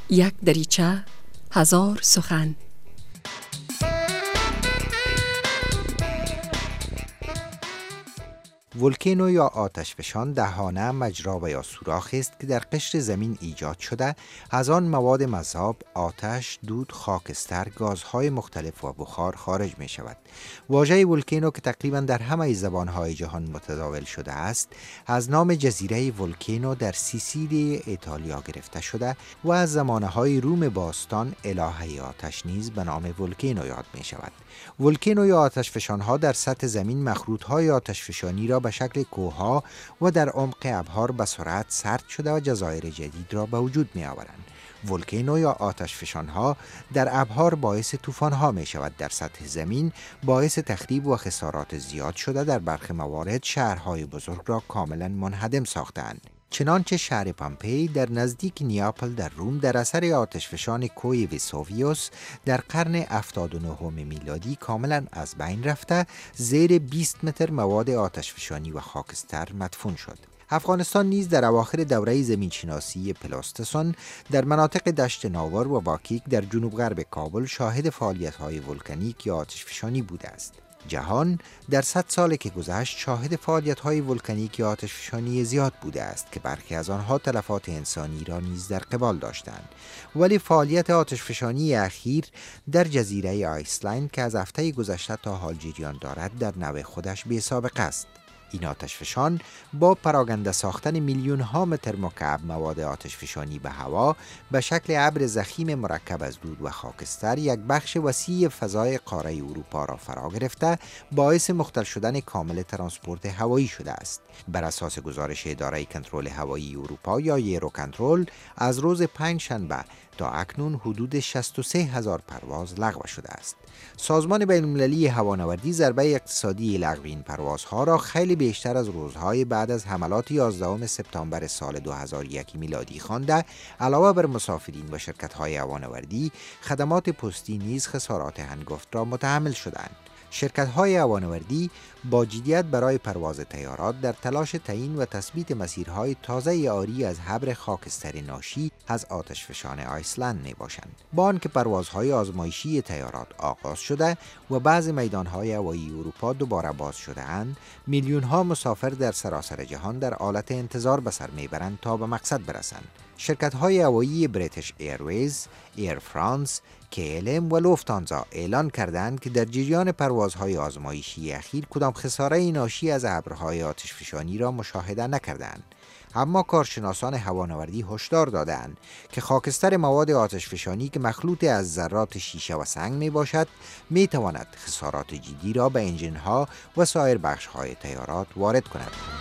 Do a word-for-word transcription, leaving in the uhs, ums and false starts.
یک دریچه، هزار سخن. ولکانو یا آتشفشان دهانه، مجرا و یا سوراخی است که در قشر زمین ایجاد شده از آن مواد مذاب، آتش، دود، خاکستر، گازهای مختلف و بخار خارج می شود. واژه ولکانو که تقریبا در همه زبانهای جهان متداول شده است، از نام جزیره ولکانو در سیسیلی ایتالیا گرفته شده و از زمانهای روم باستان الهه آتش نیز به نام ولکانو یاد می شود. ولکانو یا آتشفشانها در سطح زمین مخروطهای آتشفشانی را به شکل کوهها و در عمق ابحار به سرعت سرد شده و جزایر جدید را به وجود می آورند. ولکانو یا آتشفشانها در ابحار باعث طوفان‌ها می شود. در سطح زمین باعث تخریب و خسارات زیاد شده در برخی موارد شهرهای بزرگ را کاملا منهدم ساختند. چنانچه شهر پامپئی در نزدیک نیاپل در روم در اثر آتشفشان کوه ویسوویوس در قرن هفتاد و نهم میلادی کاملا از بین رفته، زیر بیست متر مواد آتشفشانی و خاکستر مدفون شد. افغانستان نیز در اواخر دوره زمینشناسی پلاستسون در مناطق دشت ناور و باکیک در جنوب غرب کابل شاهد فعالیت‌های ولکانیک یا آتشفشانی بوده است. جهان در صد سال که گذشت شاهد فعالیت‌های ولکانیک یا آتشفشانی زیاد بوده است که برخی از آنها تلفات انسانی را نیز در قبال داشتند، ولی فعالیت آتشفشانی اخیر در جزیره آیسلند که از هفته گذشته تا حال جریان دارد در نوع خودش بی‌سابقه است. این آتشفشان با پراگنده ساختن میلیون ها متر مکعب مواد آتشفشانی به هوا به شکل ابر ضخیم مرکب از دود و خاکستر یک بخش وسیع فضای قاره اروپا را فرا گرفته، باعث مختل شدن کامل ترانسپورت هوایی شده است. بر اساس گزارش اداره کنترل هوایی اروپا یا یوروکنترل، از روز پنج شنبه تا اکنون حدود شصت و سه هزار پرواز لغو شده است. سازمان بین‌المللی هوانوردی ضربه اقتصادی لغو این پروازها را خیلی بیشتر از روزهای بعد از حملات یازدهم سپتامبر سال دو هزار و یک میلادی خوانده، علاوه بر مسافرین و شرکت‌های هوانوردی، خدمات پستی نیز خسارات هنگفت را متحمل شدند. شرکت‌های هوانوردی با جدیت برای پرواز طیارات در تلاش تعیین و تثبیت مسیرهای تازه عاری از حبر خاکستر ناشی از آتشفشان آیسلند میباشند. با آنکه پروازهای آزمایشی طیارات آغاز شده و بعضی میدانهای هوایی اروپا دوباره باز شده اند، میلیون‌ها مسافر در سراسر جهان در حالت انتظار به سر میبرند تا به مقصد برسند. شرکت‌های هوایی بریتیش ایرویز، ایر فرانس، کی ال ام و لوفتانزا اعلان کردند که در جریان پروازهای آزمایشی اخیر کدام خساره ناشی از ابرهای آتشفشانی را مشاهده نکردند. اما کارشناسان هوانوردی هشدار دادند که خاکستر مواد آتشفشانی که مخلوط از ذرات شیشه و سنگ می باشد می تواند خسارات جدی را به انجین‌ها و سایر بخش‌های طیارات وارد کند.